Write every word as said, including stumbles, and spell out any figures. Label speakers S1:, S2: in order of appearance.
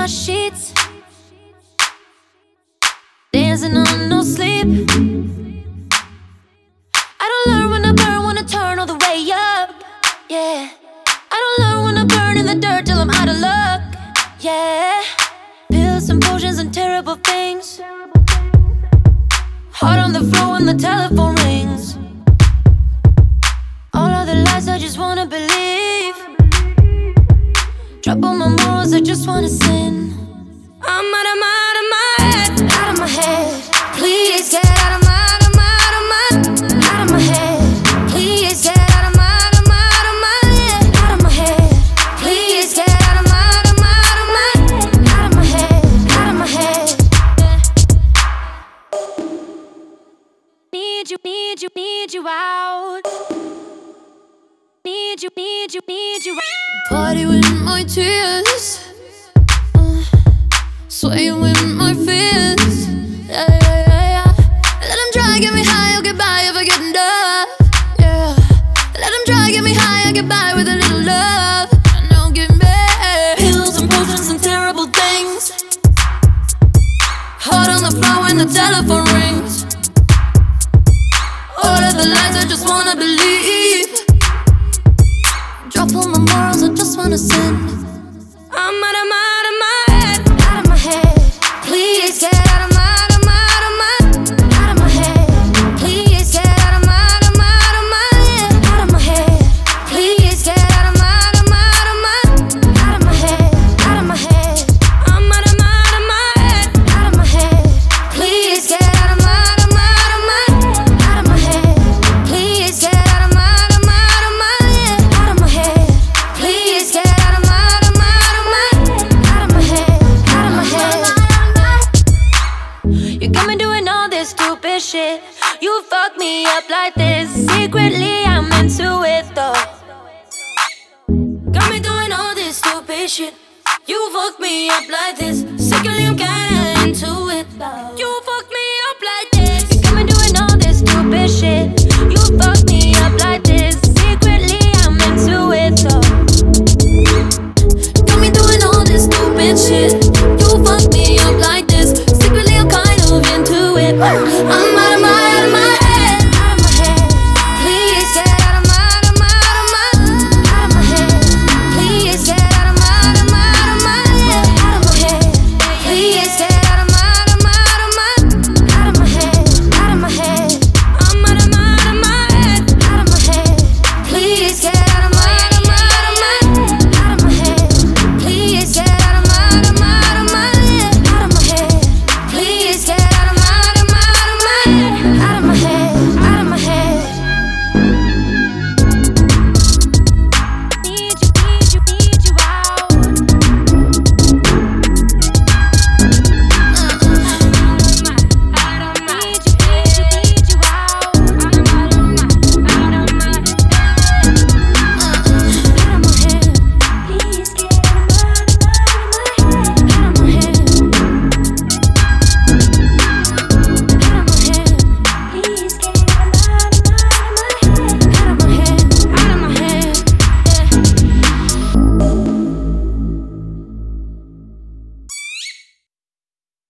S1: my sheets, dancing on no sleep. I don't learn when I burn, wanna turn all the way up. Yeah, I don't learn when I burn in the dirt till I'm out of luck. Yeah, pills and potions and terrible things. Heart on the floor when the telephone rings. All of the lies I just wanna believe. Drop all my morals, I just wanna sin. I'm out of my, out of my head, out of my head. Please get out of my, out of my, out of my, out of my head. Please get out of my, out of my, out of my head, out of my head. Please get out of my, out of my, out of my, out of my head, out of my head. Need you, need you, need you out. Need you, need you, need you out. Party with my tears, uh, swaying with my fears. Yeah, yeah, yeah, yeah. Let them try, get me high, I'll get by if I get enough. Yeah, let them try, get me high, I'll get by with a little love. I know, give me pills and potions and terrible things. Heart on the floor when the telephone rings. All of the lies I just wanna believe. Drop all my morals, I just wanna sin. I'm out of my, out of my head, out of my head. Please get out of my, out of my, out of my, out of my head. Please get out of my, out of my, out of my head, out of my head. Please get out of my, out of my, out of my, out of my head, out of my head. I'm out of my, out of my head, out of my head. Please get out of my, out of my, out of my, out of my head. Please get out of my, out of my, out of my head, out of my head. Please get out of my, out of my, out of my, out of my head, out of my head. You got me doing all this stupid shit. You fuck me up like this. Secretly I'm into it though. Got me doing all this stupid shit. You fuck me up like this. Secretly I'm kinda into it though. You